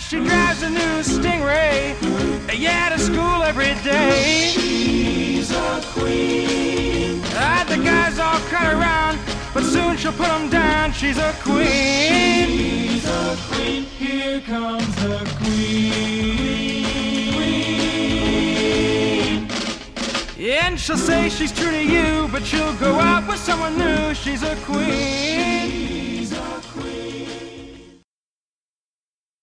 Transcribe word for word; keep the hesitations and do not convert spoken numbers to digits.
she drives a new Stingray, yeah, to school every day. She's a queen. Ah, the guys all crowd around, but soon she'll put them down. She's a queen. She's a queen. Here comes the queen. And she'll say she's true to you, but she'll go out with someone new. She's a queen. She's a queen.